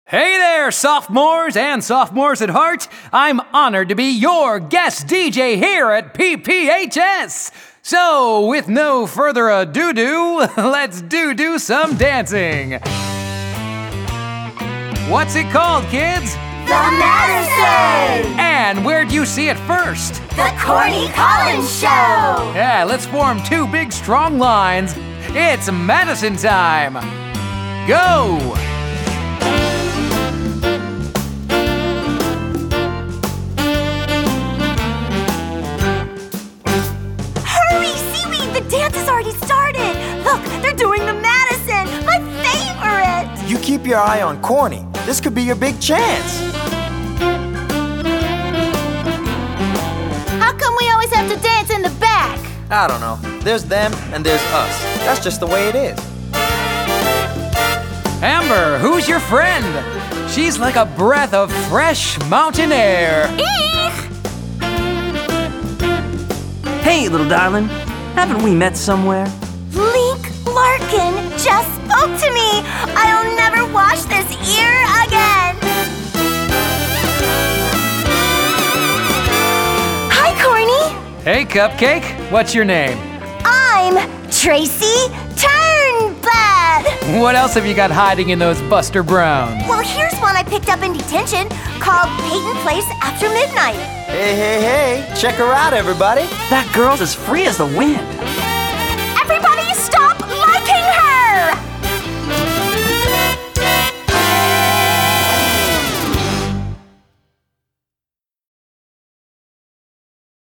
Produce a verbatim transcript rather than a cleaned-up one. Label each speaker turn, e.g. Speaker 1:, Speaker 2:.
Speaker 1: Hey there, sophomores and sophomores at heart. I'm honored to be your guest D J here at P P H S. So, with no further ado-do, let's do-do some dancing. What's it called, kids?
Speaker 2: The Madison!
Speaker 1: And where'd you see it first?
Speaker 2: The Corny Collins Show!
Speaker 1: Yeah, let's form two big strong lines. It's Madison time. Go!
Speaker 2: Hurry, Seaweed! The dance has already started! Look, they're doing the Madison! My favorite!
Speaker 3: You keep your eye on Corny. This could be your big chance.
Speaker 2: How come we always have to dance in the back?
Speaker 3: I don't know. There's them and there's us. That's just the way it is.
Speaker 1: Amber, who's your friend? She's like a breath of fresh mountain air.
Speaker 2: Eek!
Speaker 4: Hey, little darling. Haven't we met somewhere?
Speaker 2: Link Larkin just spoke to me! I'll never wash this ear again! Hi, Corny!
Speaker 1: Hey, Cupcake, what's your name?
Speaker 2: I'm Tracy Turnblad!
Speaker 1: What else have you got hiding in those Buster Browns?
Speaker 2: Well, here's one I picked up in detention called Peyton Place After Midnight.
Speaker 3: Hey, hey, hey. Check her out, everybody.
Speaker 4: That girl's as free as the wind.